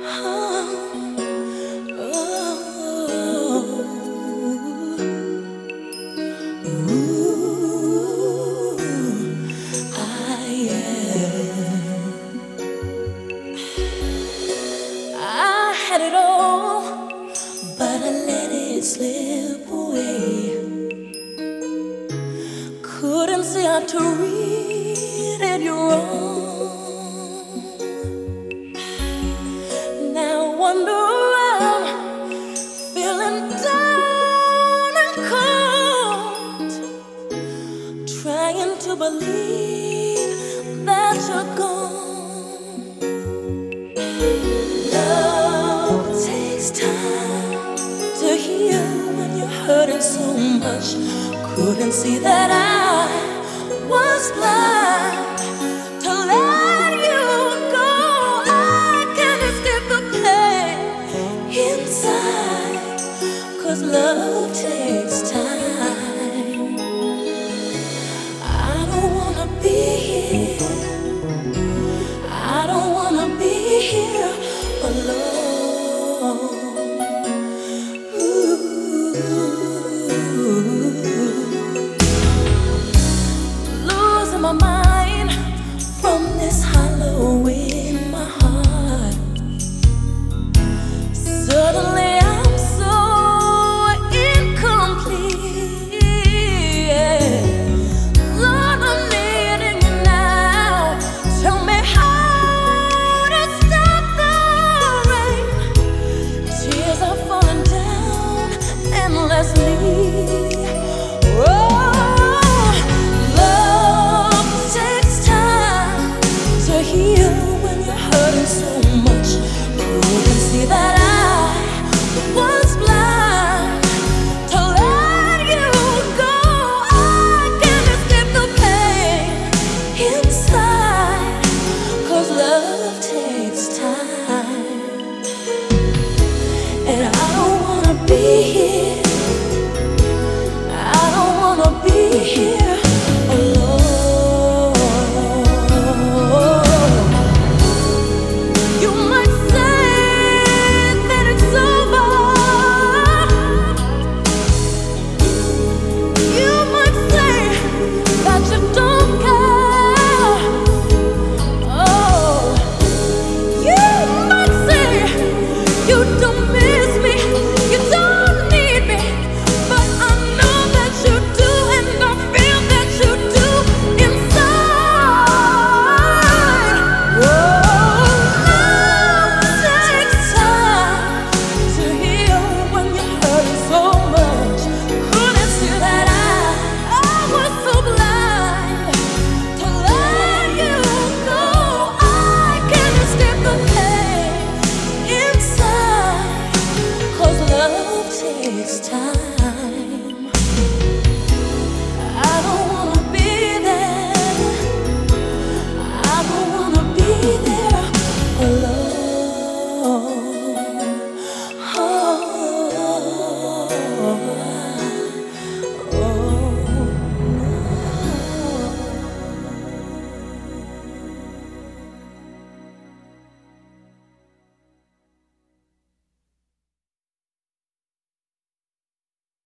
I had it all, but I let it slip away. Couldn't see how to read it wrong. Now I wander around, feeling down and cold, trying to believe that you're gone. Love takes time to heal when you're hurting so much. Couldn't see that I